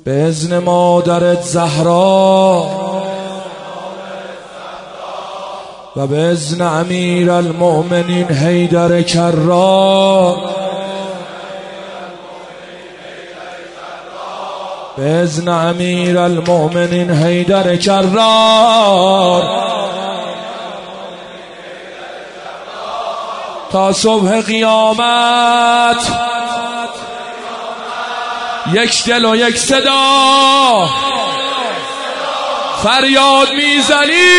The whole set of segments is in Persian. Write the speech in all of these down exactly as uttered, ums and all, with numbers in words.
به اذن مادرت زهرا و به اذن امیر المؤمنین حیدر کرار، به اذن امیر المؤمنین حیدر کرار، تا صبح قیامت یک دل و یک صدا فریاد میزنی.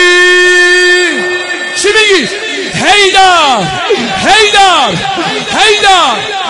چی میگی؟ حیدر حیدر حیدر